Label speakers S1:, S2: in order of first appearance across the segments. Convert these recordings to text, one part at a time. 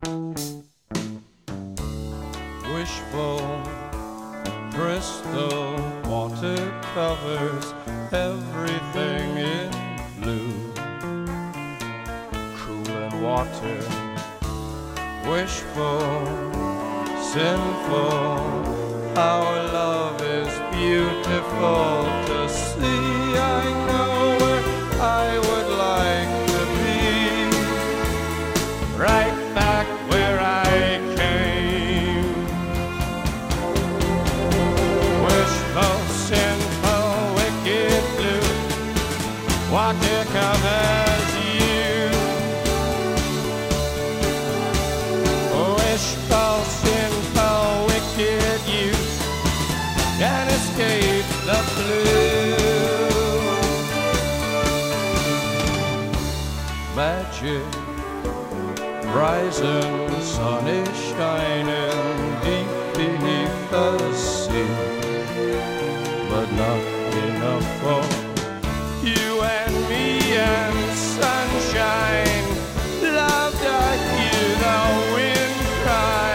S1: Wishful crystal water covers everything in blue. Cool and water, wishful, sinful. Our love is beautiful to see. I know where I would like to be, right back where I came. Wishful, sinful, wicked blue, water covers you. Wishful, sinful, wicked you can't escape the blue. Magic, rising sun is shining deep beneath the sea, but not enough for you and me and sunshine. Love that you the wind cry.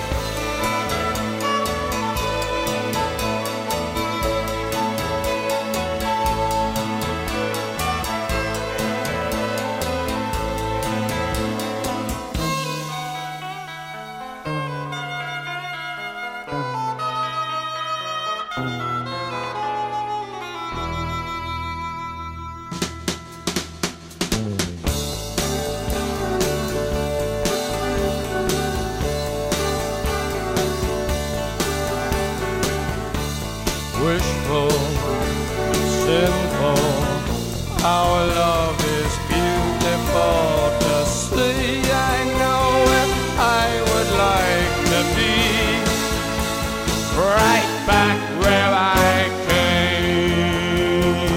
S1: Wishful, sinful, our love is beautiful to see. I know where I would like to be, right back where I came.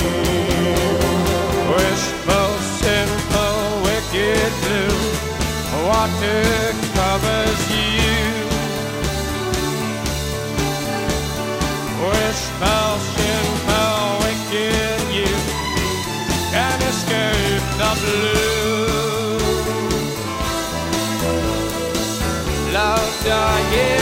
S1: Wishful, sinful, wicked blue, water covers you. Wishful, sinful, wicked you can't escape the blue. Love, yeah.